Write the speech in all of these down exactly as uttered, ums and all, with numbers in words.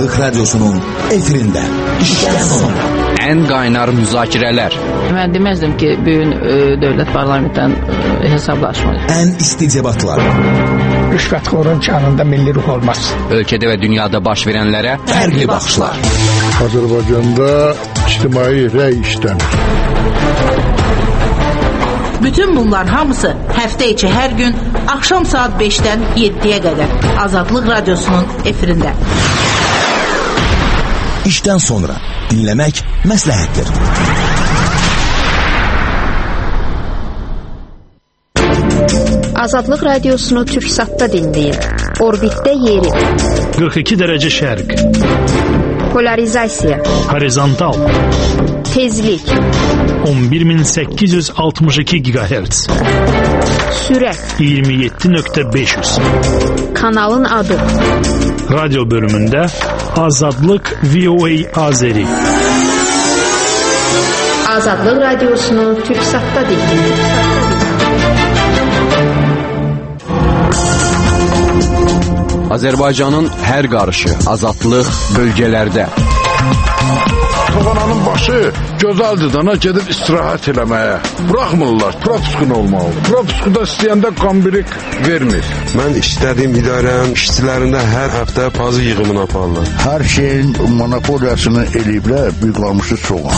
Azadlık Radyosu'nun efirinde. İşten sonra. En qaynar müzakirələr. Mən deməzdim ki, bugün e, dövlət parlamentdən e, hesablaşmalı. En isticebatlar. Rüşvətxorun canında milli ruh olmaz. Ölkədə və dünyada baş verənlərə Fərqli baxışlar. Azərbaycanda ictimai rəy işləmir. Bütün bunlar hamısı həftə içi hər gün axşam saat beşdən yeddiyə qədər Azadlıq Radyosu'nun efirində. İşten sonra dinlemek məsləhətdir. Azadlıq Radiosunu Türksat'ta dinləyin. Orbitdə yeri. qırx iki dərəcə şərq. Polarizasiya. Horizontal. Tezlik. on bir min səkkiz yüz altmış iki gigahertz. Sürət. iyirmi yeddi nöqtə beş yüz. Kanalın adı. Radyo bölümündə Azadlıq V O A Azeri. Azadlıq Radiosunu Türksat'ta dinləyin. Azərbaycanın hər qarışı, azadlıq bölgələrdə. Toğananın başı gözəldir dana gedib istirahət eləməyə. Bıraxmırlar, propuskun olmalı. Propuskuda istəyəndə qambirik vermir. Mən işlədiyim idarənin işçilərində hər həftə pazı yığımını aparırlar. Hər şeyin monopoliyasını eləyiblər, büyük qalmışı çoğun.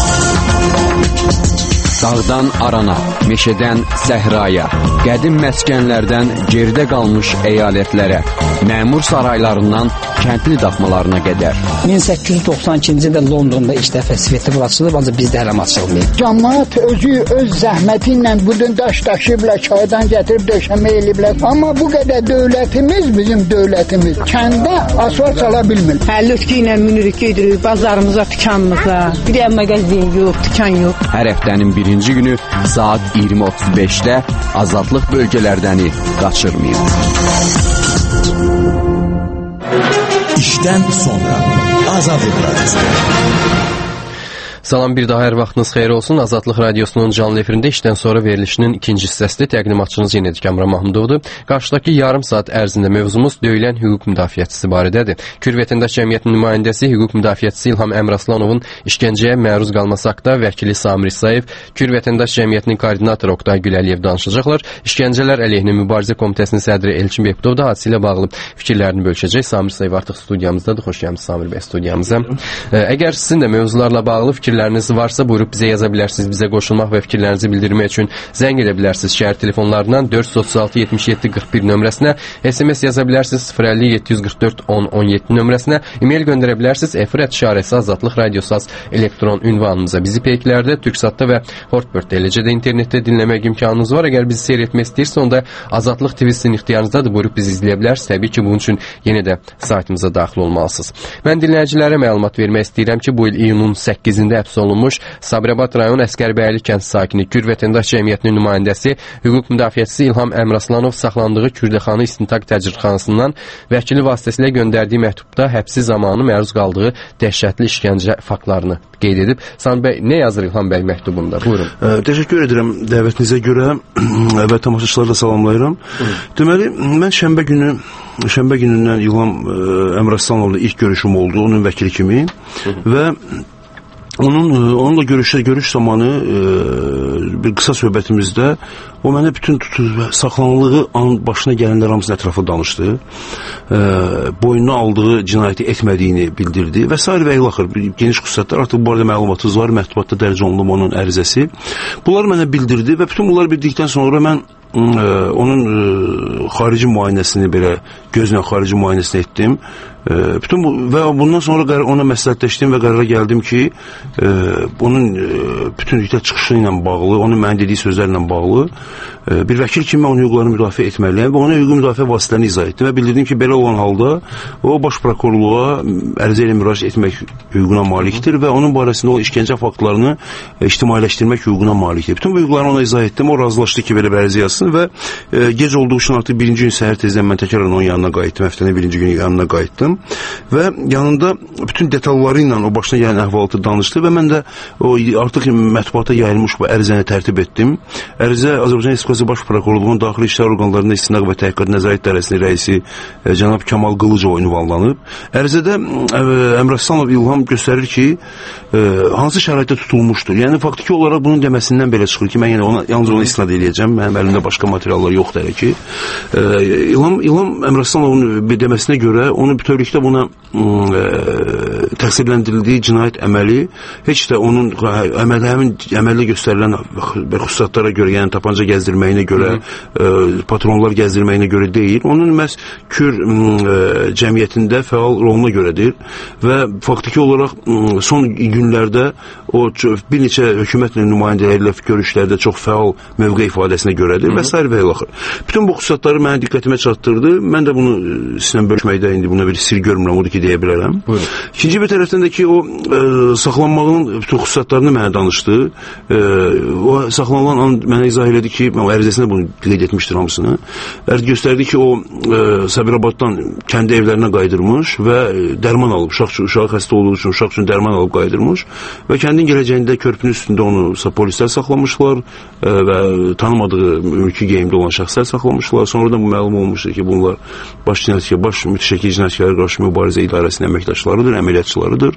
Dağdan arana, meşədən səhraya, qədim məskənlərdən geridə qalmış əyalətlərə, məmur saraylarından kəndli daxmalarına qədər. min səkkiz yüz doxsan ikinci ildə Londonda ilk dəfə festival açılıb, ancaq bizdə hələ açılmayıb. Cəmaət özü öz zəhməti ilə budun daş daşıyıblar, çaydan gətirib döşəmə eləyiblər. Amma bu qədər dövlətimiz, bizim dövlətimiz kəndə asfalt sala bilmir. Həllütkü ilə minirik gedirik, bazarımıza, dükanımıza. Bir də mağazin yox, dükan yox. Hər həftənin birinci günü saat iyirmi otuz beşdə azadlıq bölgələrdəni qaçırmayın. İşten sonra Azadlıq Radyosu. Salam, bir daha hər vaxtınız xeyir olsun. Azadlıq Radyosu'nun canlı efirində işdən sonra verilişinin ikinci hissəsində təqdimatçınız yenədir Kamran Mahmudovdur. Qarşıdakı yarım saat ərzində mövzumuz döyülən hüquq müdafiəçisi barədədir. Kür Vətəndaş Cəmiyyətinin nümayəndəsi, hüquq müdafiəçisi İlham Əmraslanovun işgəncəyə məruz qalması haqqında vəkili Samir İsayev, Kür Vətəndaş Cəmiyyətinin koordinatoru Oqtay Güləliyev danışacaqlar. İşgəncələr əleyhinə mübarizə komitəsinin sədri Elçin Bekbudov da hadisə ilə bağlı fikirlərini bölüşəcək. Samir İsayev artıq studiyamızdadır. Xoş gəlmisiniz Samir bəy studiyamıza. Əgər sizin də mövzularla bağlı fikirləriniz varsa buyurub bizə yaza bilərsiniz. Bizə qoşulmaq və fikirlərinizi bildirmək üçün zəng edə bilərsiniz. Şəhər telefonlarından dörd yüz otuz altı yetmiş yeddi qırx bir nömrəsinə, S M S yaza bilərsiniz sıfır əlli yeddi yüz qırx dörd on on yeddi nömrəsinə, e-mail göndərə bilərsiniz. efir işarəsi azadlıq radiosaz elektron ünvanımıza. Bizi peyklərdə, Türksatda və Hortbird eləcə də internetdə dinləmək imkanınız var. Əgər bizi seyr etmək istəyirsə, onda Azadlıq T V sizin ixtiyarınızdadır. Buyurub bizi izləyə bilərsiniz. Təbii ki, bunun üçün yenə də saytımıza daxil olmalısınız. Mən dinləyicilərə məlumat vermək istəyirəm ki, bu il iyunun səkkizində həbs olunmuş Sabirabad rayon Əskərbəyli kənd sakini, Kür Vətəndaş Cəmiyyətinin nümayəndəsi, hüquq müdafiəçisi İlham Əmraslanov saxlandığı Kürdəxanı İstintaq Təcridxanasından vəkili vasitəsilə göndərdiyi məktubda həbsi zamanı məruz qaldığı dəhşətli işgəncə faktlarını qeyd edib. Sami bəy, nə yazır İlham bəy məktubunda? Buyurun. Ə, təşəkkür edirəm dəvətinizə görə və tamaşaçıları da salamlayıram. Hı. Deməli, mən şənbə günü şənbə günündən İlham Əmraslanovla ilk görüşüm oldu, onun vəkili kimi. Hı. Və Onun onunla görüş görüş zamanı e, bir qısa söhbətimizdə o mənə bütün tutur və saxlanıldığı an başına gələnlər hamısının ətrafı danışdı. E, boynuna aldığı cinayəti etmədiyini bildirdi və s. və ilaxır. Geniş xüsusiyyətlər, artıq bu arada məlumatınız var, mətbuatda dərc olunub onun ərizəsi. Bunları mənə bildirdi və bütün bunları bildikdən sonra mən e, onun e, xarici müayinəsini belə gözlə xarici müayinəsini etdim. E, bütün bu və bundan sonra ona məsləhətləşdim və qərara gəldim ki, e, onun e, bütünlükdə çıxışı ilə bağlı, onun mənə dediyi sözlərlə bağlı e, bir vəkil kimi onun hüquqlarını müdafiə etməliyəm və ona hüquq müdafiə vasitələrini izah etdim və bildirdim ki, belə olan halda o baş prokurorluğa ərizə ilə müraciət etmək hüququna malikdir və onun barəsində o işgəncə faktlarını e, ictimailəşdirmək hüququna malikdir. Bütün bu hüquqlarını ona izah etdim, o razılaşdı ki, belə bir ərizə yazsın və e, gec olduğu üçün artıq birinci gün səhər tezdən mən təkrar onun yanına qayıtdım, həftənin birinci günü yanına qayıtdım. İlham və yanında bütün detalları ilə o başına gələn əhvalatı danışdı və mən də o artıq mətbuata yayılmış bu ərizəni tərtib etdim. Ərizə Azərbaycan Respublikası Baş Prokurorluğunun Daxili İşlər orqanlarında İstinaq və Təhqiqat Nəzarət İdarəsinin rəisi e, cənab Kamal Qılıcov ünvanlanıb. Ərizədə e, Əmrə Aslanov İlham göstərir ki, e, hansı şəraitdə tutulmuşdur. Yəni faktiki olaraq bunun deməsindən belə çıxır ki, mən yenə ona yalnız ona istinad edəcəm. Mənim əlimdə başqa materiallar yoxdur hələ ki. E, İlham İlham Əmrə Aslanovun deməsinə görə onu bütövlükdə buna e, təqsirləndirildiyi cinayət əməli heç də onun əməli həmin əməldə göstərilən xüsusatlara görə, yəni tapanca gəzdirməyinə görə, e, patronlar gəzdirməyinə görə deyil. Onun məhz Kür e, cəmiyyətində fəal roluna görədir və faktiki olaraq e, son günlərdə o bir neçə hökumətlə nümayəndələrlə görüşlərdə çox fəal mövqe ifadəsinə görədir və s. və ilaxır. Bütün bu xüsusatları mənə diqqətimə çatdırdı. Mən də bunu sizinlə bölüşməkdə indi buna bir sir görmürəm, odur ki, deyə bilərəm. Buyurun. İkinci bir tərəfdən də ki, o e, saxlanmağın bütün xüsusatlarını mənə danışdı. E, o saxlanılan an mənə izah elədi ki, o ərizəsində bunu qeyd etmişdir hamısını. Ərz göstərdi ki, o e, Sabirabaddan kəndi evlərinə qaydırmış və dərman alıb, uşaq, uşaq xəstə olduğu üçün uşaq üçün dərman alıb qaydırmış və kəndin gələcəyində körpünün üstündə onu polislər saxlamışlar e, və tanımadığı mülki geyimdə olan şəxslər saxlamışlar. Sonradan bu məlum olmuşdur ki, bunlar baş cinayətkar, baş mütəşəkkil cinayətkarlara qarşı mübarizə idarəsinin əməkdaşlarıdır, əməliyyatçılarıdır.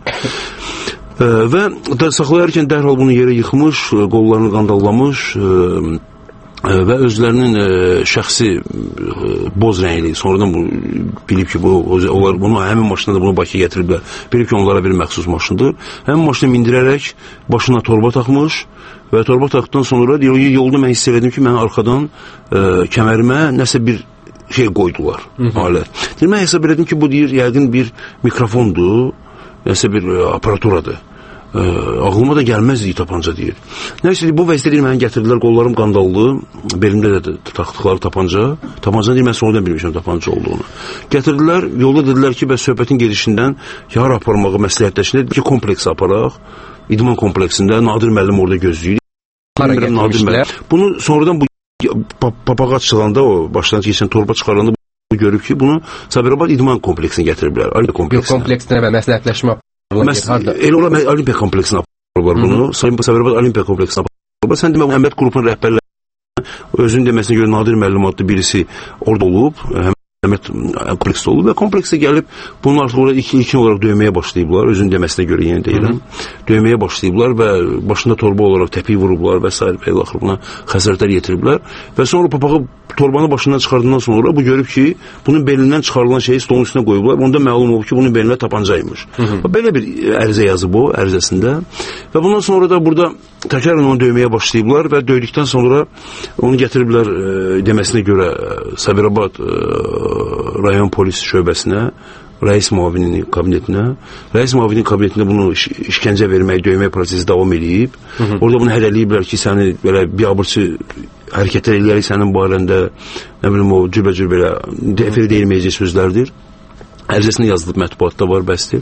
E, və da, saxlayarkən dərhal bunu yerə yıxmış, qollarını qandallamış e, və özlərinin e, şəxsi e, boz rəngli, sonradan bu, bilib ki, bu, onlar bunu həmin maşında da bunu Bakıya gətiriblər. Bilib ki, onlara bir məxsus maşındır. Həmin maşını mindirərək başına torba taxmış və torba taxdıqdan sonra yolda mən hiss elədim ki, mən arxadan e, kəmərimə nəsə bir şey qoydular, alət. Deyir, mən hesab elədim ki, bu deyir, yəqin bir mikrofondur, nəsə bir e, aparaturadır. Ə, ağlıma da gəlməzdi tapanca deyir. Nəysə, bu vəzdə deyir, mənə gətirdilər, qollarım qandallı, belimdə də taxtıqları tapanca. Tapanca deyir, mən sonradan bilmişəm tapanca olduğunu. Gətirdilər, yolda dedilər ki, bəs söhbətin gedişindən yar aparmağı məsləhətləşində ki, kompleks aparaq, idman kompleksində, Nadir müəllim orada gözləyir. Bunu sonradan bu papağa çıxanda, o başdan keçən torba çıxaranda bu görüb ki, bunu Sabirabad idman kompleksinə gətiriblər. Yox, kompleksinə və məsləhətləşmə Elə ola Olimpiya kompleksinə aparırlar bunu. Sayın Sabirabad Olimpiya kompleksinə aparırlar. Sən demə, əməliyyat qrupunun rəhbərləri özünün deməsinə görə Nadir müəllim adlı birisi orada olub, əməliyyat kompleksdə olub və kompleksə gəlib bunun artıq orada iki ilkin olaraq döyməyə başlayıblar. Özünün deməsinə görə yenə deyirəm. Döyməyə başlayıblar və başında torba olaraq təpik vurublar və s. və ilaxır buna xəsarətlər yetiriblər və sonra papağı torbanı başından çıxardığından sonra bu görüb ki, bunun belindən çıxarılan şeyi stolun üstünə qoyublar. Onda məlum olub ki, bunun belində tapancaymış. Belə bir ərizə yazıb o, ərizəsində. Və bundan sonra da burada təkrar onu döyməyə başlayıblar və döydükdən sonra onu gətiriblər e, deməsinə görə Sabirabad e, rayon polis şöbəsinə, rəis müavininin kabinetinə. Rəis müavininin kabinetində bunu iş, işkəncə vermək, döymək prosesi davam edib. Hı -hı. Orada bunu hədəliyiblər ki, səni belə biabırçı hərəkətlər eləyərək sənin barəndə, nə bilim, o cürbəcür belə efirə deyilməyəcək sözlərdir. Ərizəsində yazılıb, mətbuatda var, bəsdir.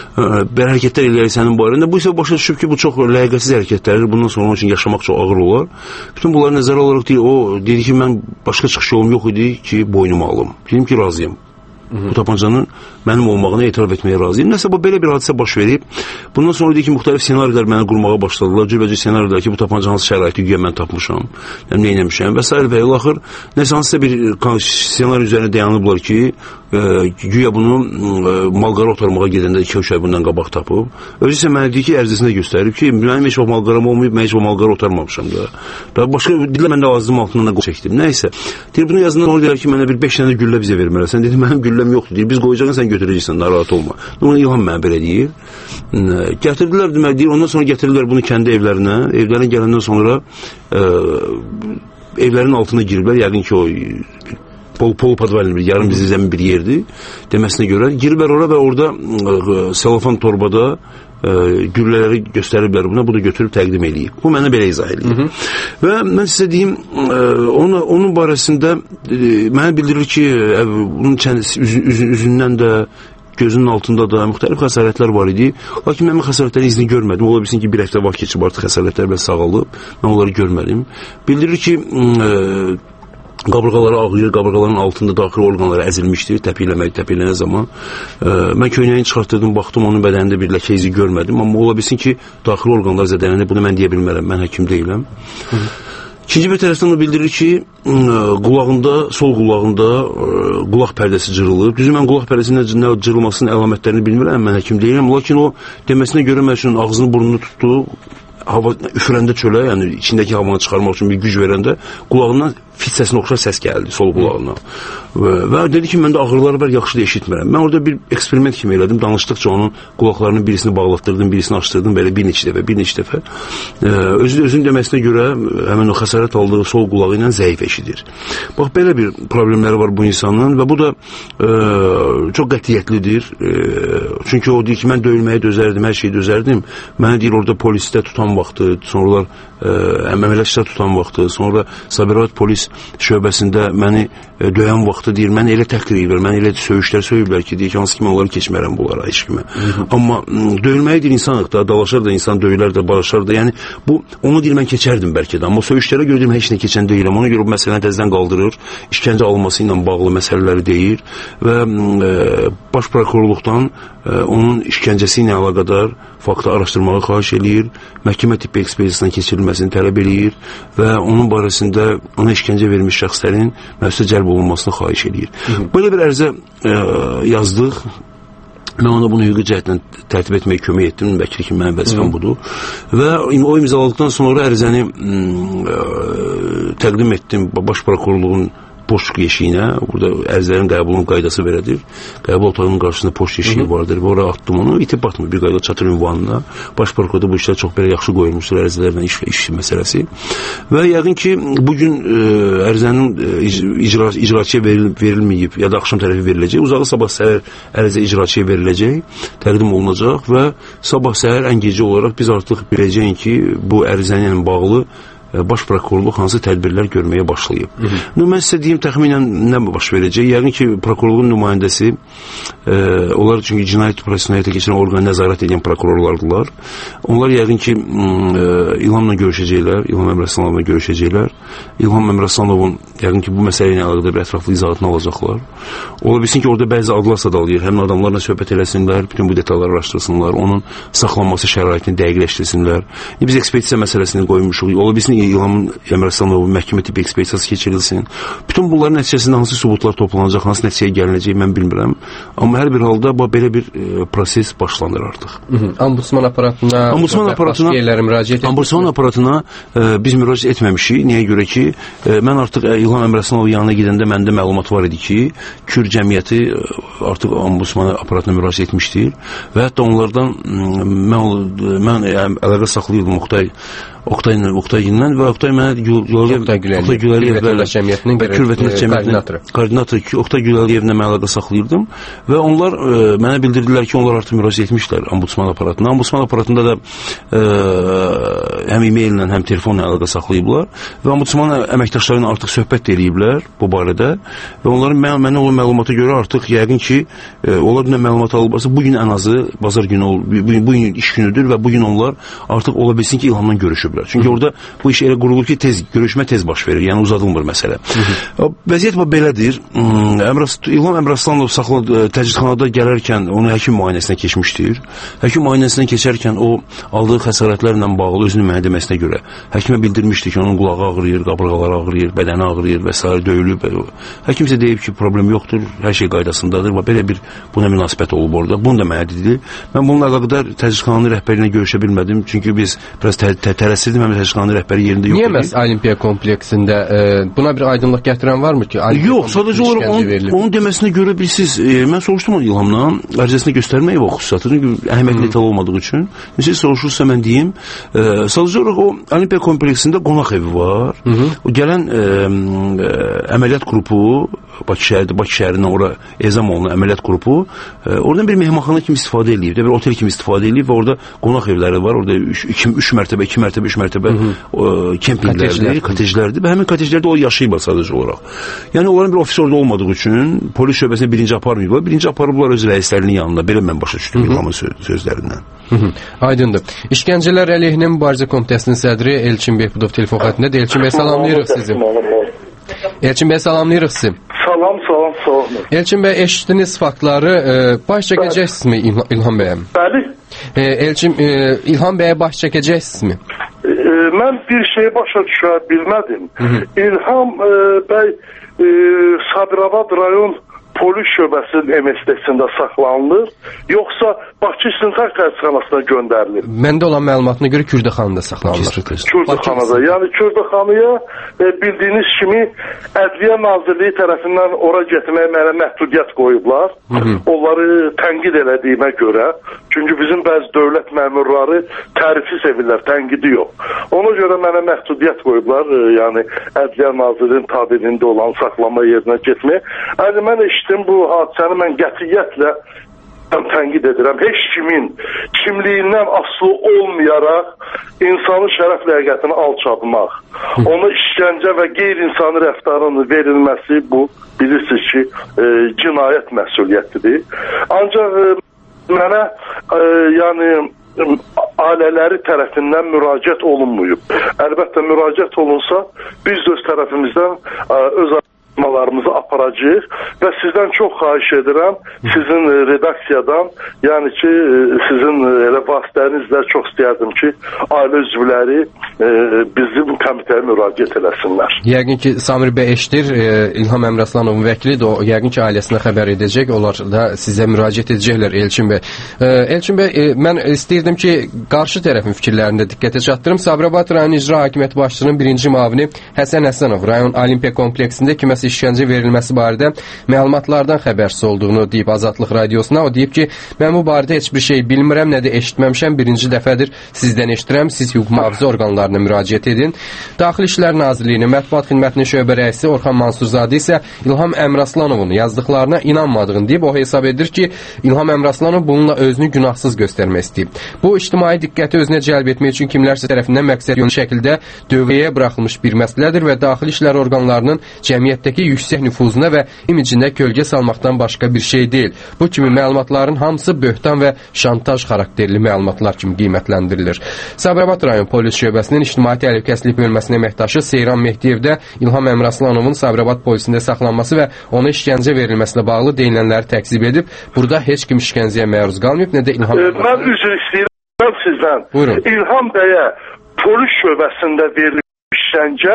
Belə hərəkətlər eləyərək sənin barəndə. Bu isə başa düşüb ki, bu çox ləyaqətsiz hərəkətlərdir. Bundan sonra onun üçün yaşamaq çox ağır olar. Bütün bunları nəzərə alaraq deyir, o dedi ki, mən başqa çıxış yolum yox idi ki, boynumu alım. Dedim ki, razıyam. Bu tapancanın mənim olmağına etiraf etməyə razıyım. Nəsə, bu belə bir hadisə baş verib. Bundan sonra deyir ki, müxtəlif senarilər mənə qurmağa başladılar. Cürbəcə senarilər ki, bu tapancanın hansı şəraiti güya mən tapmışam, yəni neynəmişəm və s. və ilaxır. Nəsə, hansısa bir senari üzərində dayanıblar ki, e, güya bunu e, malqara otarmağa gedəndə iki üç ay bundan qabaq tapıb. Özü isə mənə deyir ki, ərizəsində göstərib ki, mənim heç o malqaram olmayıb, mən heç o malqara otarmamışam da. da başqa dilə mən də ağzım altından da qol çəkdim. Nəysə, deyir, bunu yazından sonra deyir ki, mənə bir beş dənə güllə bizə verməlisən. Dedim, mənim gülləm yoxdur. Deyir, biz qoyacaqın, sən götürəcəksən, narahat olma. Bunu İlham mənə belə deyir. Gətirdilər, demək, deyir, ondan sonra gətirdilər bunu kəndi evlərinə. Evlərinə gələndən sonra e, evlərin altına giriblər. Yəqin ki, o pol, pol padvalin bir, yarım bizi zəmin bir yerdir. Deməsinə görə giriblər ora və orada e, selofan torbada e, güllələri göstəriblər buna. Bu da götürüb təqdim edeyib. Bu mənə belə izah edeyib. Hı -hı. Və mən sizə deyim, e, onu, onun barəsində e, mənə bildirir ki, e, bunun kəndisi, üz, üz, üzündən də gözünün altında da müxtəlif xəsarətlər var idi. Lakin mən xəsarətlərin izini görmədim. Ola bilsin ki, bir həftə vaxt keçib artıq xəsarətlər bəs sağalıb. Mən onları görmədim. Bildirir ki, e, Qabırğaları ağrıyır, qabırğaların altında daxili orqanları əzilmişdir, təpikləmək, təpiklənən zaman. E, mən köynəyini çıxartdırdım, baxdım, onun bədənində bir ləkə izi görmədim, amma ola bilsin ki, daxili orqanlar zədələnir, bunu mən deyə bilmərəm, mən həkim deyiləm. Hı. İkinci bir tərəfdən o bildirir ki, qulağında, sol qulağında qulaq pərdəsi cırılır. Düzü, mən qulaq pərdəsinin nə cırılmasının əlamətlərini bilmirəm, mən həkim deyiləm, lakin o deməsinə görə mən üçün ağzını burnunu tutdu, hava üfürəndə çölə, yəni içindəki havanı çıxarmaq üçün bir güc verəndə qulağından fit səsinə oxşar səs gəldi sol qulağına. Və, və dedi ki, məndə ağrıları var, yaxşı da eşitmirəm. Mən orada bir eksperiment kimi elədim, danışdıqca onun qulaqlarının birisini bağlatdırdım, birisini açdırdım, belə bir neçə dəfə, bir neçə dəfə. E, özü özünün deməsinə görə həmin o xəsarət aldığı sol qulağı ilə zəif eşidir. Bax, belə bir problemləri var bu insanın və bu da e, çox qətiyyətlidir. E, çünki o deyir ki, mən döyülməyə dözərdim, hər şeyi dözərdim. Mənə deyir, orada polisdə tutan vaxtı, sonralar e, əməliyyatçıda tutan vaxtı, sonra Sabirabad polis şöbəsində məni e, döyən vaxtı deyir, mən elə təhqir edirlər, mən elə söyüşlər söyürlər ki, deyir ki, hansı kimi onları keçmərəm bunlara, heç kimi. Amma döyülməyi deyir, insanıq da, dalaşar da, insan döyülər də, barışar da, yəni bu, onu deyir, mən keçərdim bəlkə də, amma söyüşlərə görə deyir, mən heç nə keçən deyiləm, ona görə bu məsələni təzdən qaldırır, işgəncə alınması ilə bağlı məsələləri deyir və e, baş prokurorluqdan e, onun işgəncəsi ilə əlaqədar faktı araşdırmağı xahiş eləyir, məhkəmə tibbi ekspertizasından keçirilməsini tələb eləyir və onun barəsində ona işgəncə vermiş şəxslərin məsuliyyətə cəlb olunmasını xahiş eləyir. Belə bir ərizə e, yazdıq. Mən ona bunu hüquqi cəhətdən tərtib etməyə kömək etdim. Bəlkə ki, mənim vəzifəm budur. Və o imzaladıqdan sonra ərizəni e, təqdim etdim baş prokurorluğun poçt yeşiyinə, burada ərizələrin qəbulunun qaydası belədir. Qəbul otağının qarşısında poçt yeşiyi vardır və oraya atdım onu, itib batmır bir qayda çatır ünvanına. Baş prokurorda bu işlər çox belə yaxşı qoyulmuşdur, ərizələrlə iş və iş məsələsi. Və yəqin ki, bugün e, ərizənin e, icra, icraçıya veril, verilməyib ya da axşam tərəfi veriləcək. Uzağı sabah səhər ərizə icraçıya veriləcək, təqdim olunacaq və sabah səhər ən gecə olaraq biz artıq biləcəyik ki, bu ərizəni ilə bağlı baş prokurorluq hansı tədbirlər görməyə başlayıb. Hı -hı. Nü, mən sizə deyim, təxminən nə baş verəcək? Yəqin ki, prokurorluğun nümayəndəsi, e, onlar çünki cinayət prosesini həyata keçirən orqana nəzarət edən prokurorlardılar. Onlar yəqin ki, e, İlhamla görüşəcəklər, İlham Əmrəslənovla görüşəcəklər. İlham Əmrəslənovun yəqin ki, bu məsələ ilə əlaqədar bir ətraflı izahatını alacaqlar. Ola bilsin ki, orada bəzi adlar sadalayır, həmin adamlarla söhbət eləsinlər, bütün bu detalları araşdırsınlar, onun saxlanması şəraitini dəqiqləşdirsinlər. Biz ekspertiza məsələsini qoymuşuq. Ola bilsin İlham Əmrəslənovun məhkəmə tibbi ekspertizası keçirilsin. Bütün bunların nəticəsində hansı sübutlar toplanacaq, hansı nəticəyə gəlinəcək, mən bilmirəm. Amma hər bir halda bu belə bir e, proses başlanır artıq. Ombudsman aparatına, Ombudsman aparatına, müraciət Ombudsman aparatına e, biz müraciət etməmişik. Niyə görə ki, e, mən artıq e, İlham Əmrəslənovun yanına gedəndə məndə məlumat var idi ki, Kür cəmiyyəti e, artıq Ombudsman aparatına müraciət etmişdir və hətta onlardan mən, mən e, əlaqə saxlayırdım Oktay Oktay Oktaygindən və Oktay mənə Oktay Güləliyev və Kür vətəndaş cəmiyyətinin koordinatoru Oktay Güləriyevlə mən əlaqə saxlayırdım və onlar e, mənə bildirdilər ki, onlar artıq müraciət etmişlər Ombudsman aparatına. Ombudsman aparatında da e, həm e-maillə, həm telefonla əlaqə saxlayıblar və Ombudsman əməkdaşları ilə artıq söhbət ediblər bu barədə və onların mən, mənə olan məlumata görə artıq yəqin ki, e, onlar nə məlumat alıblarsa, bugün ən azı bazar günü, bugün, bugün iş günüdür və bugün onlar artıq ola bilsin ki, İlhamla görüşüblər. Çünki Hı -hı. orada bu iş elə qurulur ki, tez, görüşmə tez baş verir, yəni uzadılmır məsələ. Hı -hı. Vəziyyət bu belədir. Əmrəs, İlham Əmrəslanov saxla təcridxanada gələrkən onu həkim müayinəsinə keçmişdir. Həkim müayinəsindən keçərkən o aldığı xəsarətlərlə bağlı özünün mənə deməsinə görə həkimə bildirmişdi ki, onun qulağı ağrıyır, qabırğaları ağrıyır, bədəni ağrıyır və s. döyülüb. Həkim isə deyib ki, problem yoxdur, hər şey qaydasındadır və belə bir buna münasibət olub orada. Bunu da mənə dedi. Mən bununla əlaqədar təcridxananın rəhbəri ilə görüşə bilmədim. Çünki biz biraz tələsirdim, həmin təcridxananın rəhbəri yerində yox idi. Niyə məhz Olimpiya kompleksində e, buna bir aydınlıq gətirən varmı ki? Yox, sadəcə olaraq onun, onun deməsinə görə bilirsiniz, e, mən soruşdum onu İlhamla, ərizəsini göstərməyi o xüsusiyyatı, çünki əhəmiyyətli detal olmadığı üçün. Siz soruşursa mən deyim, e, sadəcə olaraq o Olimpiya kompleksində qonaq evi var. Hı -hı. O gələn e, e, əməliyyat qrupu, Bakı şəhərdə, Bakı şəhərindən ora ezam olunan əməliyyat qrupu, e, oradan bir mehmanxana kimi istifadə edib, bir otel kimi istifadə edib və orada qonaq evləri var, orada üç mərtəbə, iki mərtəbə, üç mərtəbə kempinglərdir, kotejlərdir və həmin kotejlərdə o yaşayıblar sadəcə olaraq. Yəni onların bir ofis orada olmadığı üçün polis şöbəsinə birinci aparmayıblar, birinci aparıblar öz rəislərinin yanında, belə mən başa düşdüm İlhamın söz, sözlərindən. Hı -hı. Aydındır. İşgəncələr əleyhinə mübarizə komitəsinin sədri Elçin Behbudov telefon xəttindədir. Elçin bəy, salamlayırıq sizi. Elçin bəy, salamlayırıq sizi. Salam, salam, salam. Elçin bəy, eşitdiniz faktları, e, baş çəkəcəksizmi İl İlham bəyə? Bəli. E, Elçin, e, İlham bəyə baş çəkəcəksizmi? E, mən bir şeyi başa düşə bilmədim. Hı -hı. İlham e, bəy e, Sabirabad rayon polis şöbəsinin M S D-sində saxlanılır, yoxsa Bakı İstintaq Xəstəxanasına göndərilir? Məndə olan məlumatına görə Kürdəxanada saxlanılır. Kürdəxanada. Yəni Kürdəxanaya e, bildiyiniz kimi Ədliyyə Nazirliyi tərəfindən ora getməyə mənə məhdudiyyət qoyublar. Hı -hı. Onları tənqid elədiyimə görə. Çünki bizim bəzi dövlət məmurları tərifi sevirlər, tənqidi yox. Ona görə mənə məhdudiyyət qoyublar. E, yəni Ədliyyə Nazirliyinin tabeliyində olan saxlama yerinə getməyə. Yəni mən eşitdim bu hadisəni, mən qətiyyətlə tənqid edirəm. Heç kimin kimliyindən asılı olmayaraq insanın şərəf ləyaqətini alçatmaq, ona işgəncə və qeyri-insani rəftarın verilməsi bu, bilirsiniz ki, e, cinayət məsuliyyətidir. Ancaq e, mənə e, yəni ailələri tərəfindən müraciət olunmuyub. Əlbəttə müraciət olunsa, biz də öz tərəfimizdən e, öz çalışmalarımızı aparacağıq və sizdən çox xahiş edirəm, sizin redaksiyadan, yəni ki, sizin elə vasitənizlə çox istəyərdim ki, ailə üzvləri e, bizim komitəyə müraciət eləsinlər. Yəqin ki, Samir bəy eşidir, e, İlham Əmraslanovun vəkilidir, o yəqin ki, ailəsinə xəbər edəcək, onlar da sizə müraciət edəcəklər Elçin bəy. E, Elçin bəy, e, mən istəyirdim ki, qarşı tərəfin fikirlərində diqqətə çatdırım. Sabirabad rayon icra hakimiyyəti başçısının birinci müavini Həsən Həsənov rayon Olimpiya kompleksində kiməsə işgəncə verilməsi barədə məlumatlardan xəbərsiz olduğunu deyib Azadlıq radiosuna. O deyib ki, mən bu barədə heç bir şey bilmirəm, nə də eşitməmişəm, birinci dəfədir sizdən eşitirəm, siz hüquq mühafizə orqanlarına müraciət edin. Daxili İşlər Nazirliyinin mətbuat xidmətinin şöbə rəisi Orxan Mansurzadə isə İlham Əmraslanovun yazdıqlarına inanmadığını deyib, o hesab edir ki, İlham Əmraslanov bununla özünü günahsız göstərmək istəyib. Bu, ictimai diqqəti özünə cəlb etmək üçün kimlərsə tərəfindən məqsədyönlü şəkildə dövriyyəyə buraxılmış bir məsələdir və daxili işlər orqanlarının cəmiyyətdəki yüksək nüfuzuna və imicində kölgə salmaqdan başqa bir şey deyil. Bu kimi məlumatların hamısı böhtan və şantaj xarakterli məlumatlar kimi qiymətləndirilir. Sabirabad rayon polis şöbəsinin ictimai təhlükəsizlik bölməsinin əməkdaşı Seyran Mehdiyev də İlham Əmraslanovun Sabirabad polisində saxlanması və ona işgəncə verilməsinə bağlı deyilənləri təkzib edib. Burada heç kim işgəncəyə məruz qalmayıb, nə də İlham e, Mən üzr istəyirəm sizdən. Buyurun. İlham bəyə polis şöbəsində verilmiş işgəncə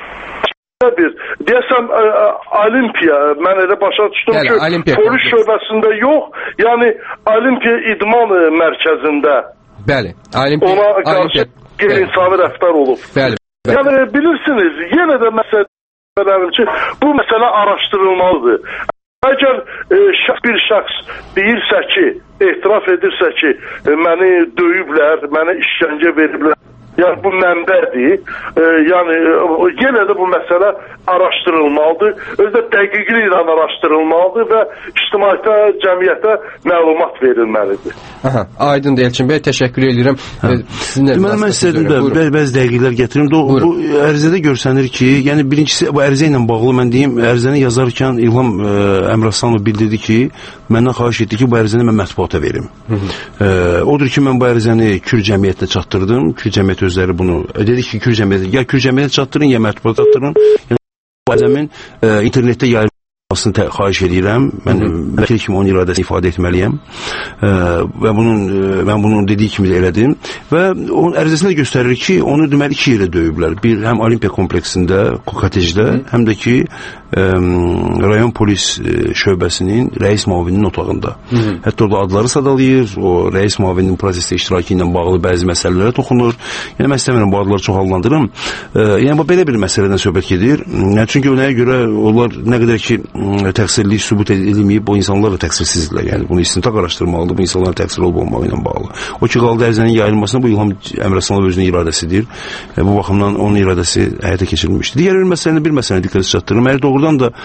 bir, deyəsəm, ə, ə, Olimpiya, mən elə başa düşdüm Gələ, ki, Olimpiya polis kompleks. Şöbəsində yox, yəni Olimpiya idman mərkəzində Bəli, Olimpiya, ona qarşı qeyri-insani rəftar olub. Bəli, bəli. Yəni, bilirsiniz, yenə də məsələrim ki, bu məsələ araşdırılmalıdır. Əgər e, bir şəxs deyirsə ki, etiraf edirsə ki, e, məni döyüblər, mənə işgəncə veriblər, yəni bu mənbədir, e, yəni yenə də bu məsələ araşdırılmalıdır, özü də dəqiqliklə araşdırılmalıdır və ictimaiyyətə, cəmiyyətə məlumat verilməlidir. Aha, aydın Elçin bəy, təşəkkür edirəm. Mən mən istədim də bəzi, bəzi dəqiqlər gətirim. Do, bu ərizədə görsənir ki, yəni birincisi bu ərizə ilə bağlı mən deyim, ərizəni yazarkən İlham ə, Əmraslanov bildirdi ki, məndən xahiş etdi ki, bu ərizəni mən mətbuata verim. Hı -hı. Ə, odur ki, mən bu ərizəni Kür cəmiyyətinə çatdırdım. Kür cəmiyyəti özləri bunu dedi ki, Kür cəmiyyəti ya Kür cəmiyyətinə çatdırın, ya mətbuata çatdırın. Yəni bu ərizəmin ə, internetdə yayılmasını xahiş edirəm. Mən vəkil kimi onun iradəsini ifadə etməliyəm. Ə, və bunun ə, mən bunun dediyi kimi də elədim. Və onun ərizəsində göstərir ki, onu deməli iki yerə döyüblər. Bir, həm Olimpiya kompleksində, Kokatejdə, həm də ki, ə, rayon polis ə, şöbəsinin rəis müavininin otağında. Hı -hı. Hətta orada adları sadalayır, o rəis müavininin prosesdə iştirakı ilə bağlı bəzi məsələlərə toxunur. Yəni, mən istəmirəm bu adları çoxallandırım. Ə, yəni, bu belə bir məsələdən söhbət gedir. Yəni, çünki nəyə görə onlar nə qədər ki, təqsirliyi sübut edilməyib, bu insanlar da təqsirsizdirlər. Yəni, bunu istintaq araşdırmalıdır, bu insanların təqsir olub olmağı ilə bağlı. O ki, qaldı ərizənin yayılmasına, bu İlham Əmraslanov özünün iradəsidir. E, bu baxımdan onun iradəsi həyata keçirilmişdir. Digər bir məsələni, bir məsələni diqqətə çatdırırım. Əgər doğrudan da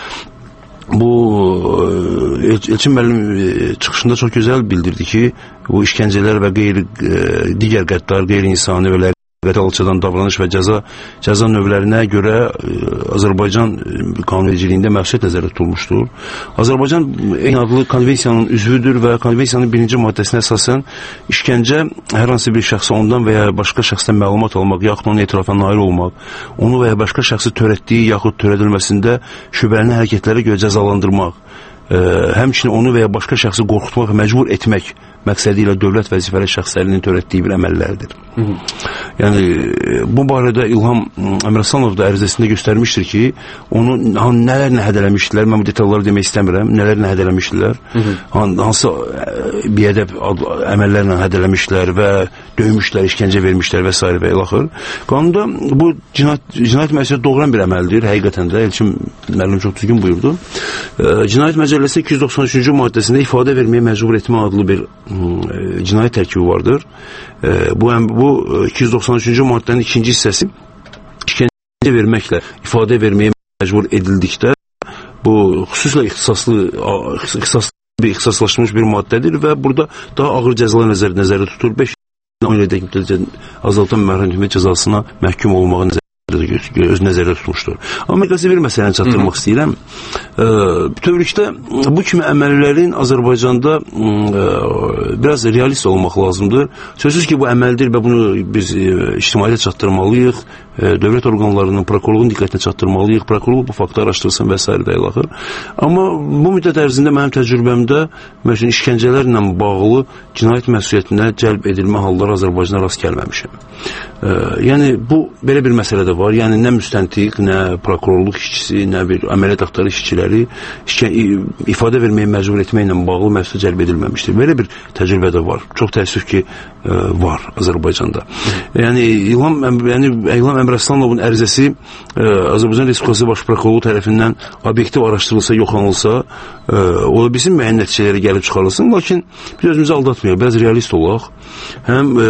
bu El Elçin müəllim çıxışında çox gözəl bildirdi ki, bu işgəncələr və qeyri, digər qəddar, qeyri-insani və qəti alçadan davranış və cəza cəza növlərinə görə ə, Azərbaycan qanunvericiliyində məsuliyyət nəzərdə tutulmuşdur. Azərbaycan eyni adlı konvensiyanın üzvüdür və konvensiyanın birinci maddəsinə əsasən işgəncə hər hansı bir şəxsə ondan və ya başqa şəxsdən məlumat almaq, yaxud onun etirafına nail olmaq, onu və ya başqa şəxsi törətdiyi yaxud törədilməsində şübhəli hərəkətlərə görə cəzalandırmaq, ə, həmçinin onu və ya başqa şəxsi qorxutmaq, məcbur etmək məqsədi ilə dövlət vəzifəli şəxslərinin törətdiyi bir əməllərdir. Hı -hı. Yəni, bu barədə İlham Əmrəslanov da ərizəsində göstərmişdir ki, onu nələrlə hədələmişdilər, mən bu detalları demək istəmirəm, nələrlə hədələmişdilər, hansı biədəb əməllərlə hədələmişdilər və döymüşlər, işgəncə vermişlər və s. və ilaxır. Qanunda bu cinayət, cinayət məsuliyyəti doğuran bir əməldir, həqiqətən də, Elçin müəllim çox düzgün buyurdu. E, cinayət Məcəlləsi iki yüz doxsan üçüncü maddəsində ifadə verməyə məcbur etmə adlı bir cinayət tərkibi vardır. Bu, bu iki yüz doxsan üçüncü maddənin ikinci hissəsi işgəncə verməklə ifadə verməyə məcbur edildikdə bu xüsusilə ixtisaslı, ixtisaslı bir ixtisaslaşmış bir maddədir və burada daha ağır cəzalar nəzər, nəzərdə tutulur. beş on ilədək müddətcə azaltan məhrum cəzasına məhkum olmağı nəzərdə öz nəzərdə tutmuşdur. Amma qısa bir məsələni çatdırmaq istəyirəm. E, bütövlükdə bu kimi əməllərin Azərbaycanda e, biraz realist olmaq lazımdır. Sözsüz ki, bu əməldir və bunu biz e, ictimaiyyətə çatdırmalıyıq, e, dövlət orqanlarının, prokurorluğun diqqətinə çatdırmalıyıq, prokurorluq bu faktı araşdırsın və s. və ilaxır. Amma bu müddət ərzində mənim təcrübəmdə məsələn işgəncələrlə bağlı cinayət məsuliyyətinə cəlb edilmə halları Azərbaycana rast gəlməmişəm. E, yəni bu belə bir məsələ də var. Yəni nə müstəntiq, nə prokurorluq işçisi, nə bir əməliyyat axtarı işçiləri ifadə verməyə məcbur etməklə bağlı məsuliyyət cəlb edilməmişdir. Belə bir təcrübə də var. Çox təəssüf ki, ə, var Azərbaycanda. Yəni İlham, yəni, İlham Əmrəsłanovun ərizəsi ə, Azərbaycan Respublikası Baş Prokurorluğu tərəfindən obyektiv araşdırılsa, yoxlanılsa, ə, o da bizim müəyyən nəticələrə gəlib çıxarılsın. Lakin biz özümüzü aldatmayaq, biraz realist olaq. Həm ə,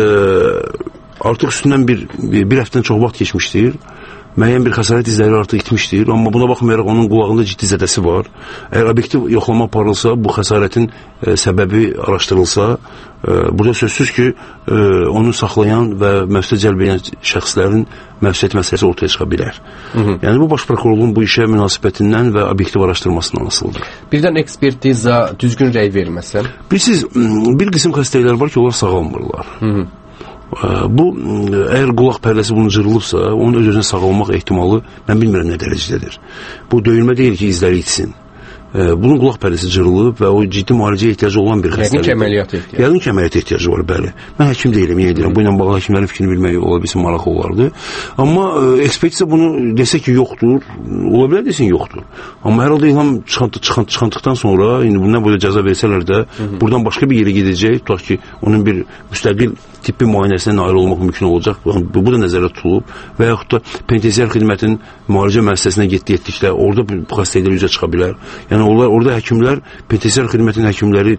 artıq üstündən bir, bir, bir həftədən çox vaxt keçmişdir. Müəyyən bir xəsarət izləri artıq itmişdir. Amma buna baxmayaraq onun qulağında ciddi zədəsi var. Əgər obyektiv yoxlama aparılsa, bu xəsarətin e, səbəbi araşdırılsa, e, burada sözsüz ki, e, onu saxlayan və məsuliyyət cəlb edən şəxslərin məsuliyyət məsələsi ortaya çıxa bilər. Hı -hı. Yəni bu baş prokurorluğun bu işə münasibətindən və obyektiv araşdırmasından asılıdır. Birdən ekspertiza düzgün rəy verməsə? Bilirsiniz, bir qism xəstəliklər var ki, onlar sağalmırlar. Hı -hı. Bu, əgər qulaq pərdəsi bunu cırılıbsa, onun öz-özünə sağalmaq ehtimalı, mən bilmirəm nə dərəcədədir. Bu döyülmə deyil ki, izləri itsin. Bunun qulaq pərdəsi cırılıb və o ciddi müalicəyə ehtiyacı olan bir xəstəlik. Yəqin ki, əməliyyata ehtiyacı. Yəqin ki, əməliyyata ehtiyacı var, bəli. Mən həkim deyiləm, yenə deyirəm. Bu ilə bağlı həkimlərin fikrini bilmək ola bilsin, maraqlı olardı. Amma e, ekspertiza bunu desə ki, yoxdur, ola bilər desin, yoxdur. Amma hər halda İlham çıxan, çıxandıqdan sonra, indi bundan böyle cəza versələr də, Hı -hı. buradan başqa bir yerə gedəcək, tutaq ki, onun bir müstəqil tibbi müayinəsinə nail olmaq mümkün olacaq. Bu, bu da nəzərdə tutulub. Və yaxud da penitensiar xidmətin müalicə müəssisəsinə getdi, etdikdə, orada bu xəstəliklər üzə çıxa bilər. Yəni onlar, orada həkimlər, penitensiar xidmətin həkimləri,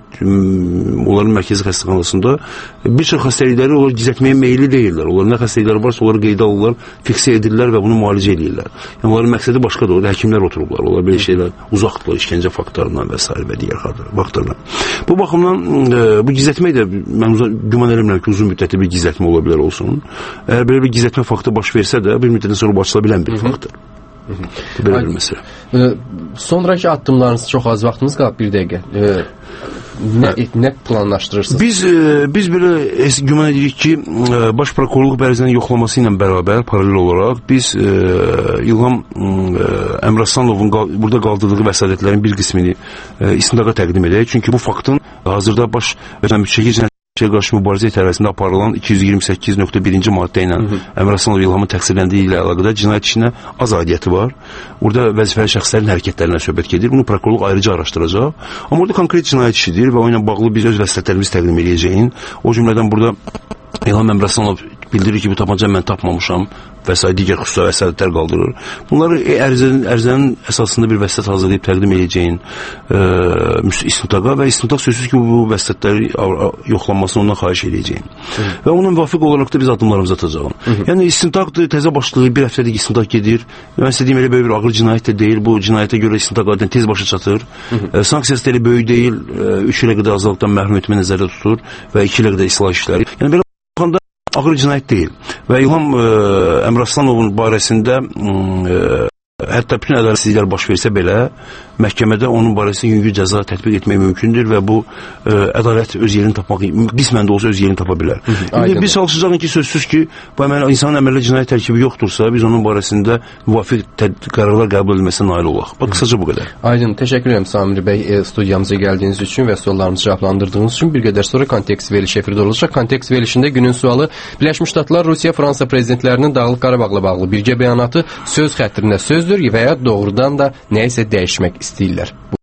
onların mərkəzi xəstəxanasında bir çox xəstəlikləri onlar gizlətməyə meyilli deyirlər. Onlar nə xəstəlikləri varsa, onları qeydə alırlar, fiksə edirlər və bunu müalicə edirlər. Yəni onların məqsədi başqadır. Orada həkimlər oturublar. Onlar belə şeylər uzaqdırlar, işgəncə faktorundan və s. və digər faktorlardan. Bu baxımdan e, bu gizlətmək də mən güman eləmirəm ki, uzun müddətli bir gizlətmə ola bilər olsun. Əgər belə bir gizlətmə faktı baş versə də, bir müddətdən sonra açıla bilən bir faktdır. Belə bir məsələ. Sonraki addımlarınız çox az vaxtınız qalıb, bir dəqiqə. E, nə, nə planlaşdırırsınız? Biz e, biz belə güman edirik ki, e, Baş Prokurorluq bərizənin yoxlaması ilə bərabər, paralel olaraq biz e, İlham e, Əmrəsłanovun qal burada qaldırdığı vəsadətlərin bir qismini e, istintaqa təqdim edək. Çünki bu faktın hazırda baş mütəşəkkil qarşı mübarizə idarəsində aparılan iki yüz iyirmi səkkiz nöqtə birinci maddə ilə Əmrəslanov İlhamın təqsirləndiyi ilə əlaqədar cinayət işinə az aidiyyəti var. Orada vəzifəli şəxslərin hərəkətlərindən söhbət gedir. Bunu prokurorluq ayrıca araşdıracaq. Amma orada konkret cinayət işidir və o ilə bağlı biz öz vəsatətlərimizi təqdim edəcəyik. O cümlədən burada İlham Əmrəslanov bildirir ki, bu tapanca mən tapmamışam və s. digər xüsusi vəsatətlər qaldırır. Bunları e, ərizənin, ərizənin əsasında bir vəsatət hazırlayıb təqdim edəcəyin e, istintaqa və istintaq sözsüz ki, bu vəsatətləri yoxlanmasını ondan xahiş edəcəyin. Və ona müvafiq olaraq da biz addımlarımızı atacağım. Hı -hı. Yəni istintaqdır, təzə başlığı bir həftəlik istintaq gedir. Mən sizə deyim, elə böyle bir ağır cinayət də deyil. Bu cinayətə görə istintaq adətən tez başa çatır. Hı -hı. E, sanksiyası da böyük deyil. üç ilə qədər azaltdan məhrum etmə nəzərdə tutur və iki ilə qədər islah işləri. Yəni belə ağır cinayət deyil. Və İlham ə, Əmraslanovun barəsində ə, hətta bütün ədaletsizliklər baş versə belə, məhkəmədə onun barəsində yüngül cəza tətbiq etmək mümkündür və bu ə, ədalət öz yerini tapmaq, qismən də olsa öz yerini tapa bilər. İndi biz çalışacağıq ki, sözsüz ki, bu əməl, insanın əməlli cinayət tərkibi yoxdursa, biz onun barəsində müvafiq qərarlar qəbul edilməsinə nail olaq. Bax, qısaca bu qədər. Aydın, təşəkkür edirəm Samir bəy, e, studiyamıza gəldiyiniz üçün və suallarımızı cavablandırdığınız üçün. Bir qədər sonra kontekst veriliş efirdə olacaq. Kontekst verilişində günün sualı Birləşmiş Ştatlar, Rusiya, Fransa prezidentlərinin Dağlıq Qarabağla bağlı birgə bəyanatı söz xətrinə sözdür və ya doğrudan da nəyisə dəyişmək istəyirlər.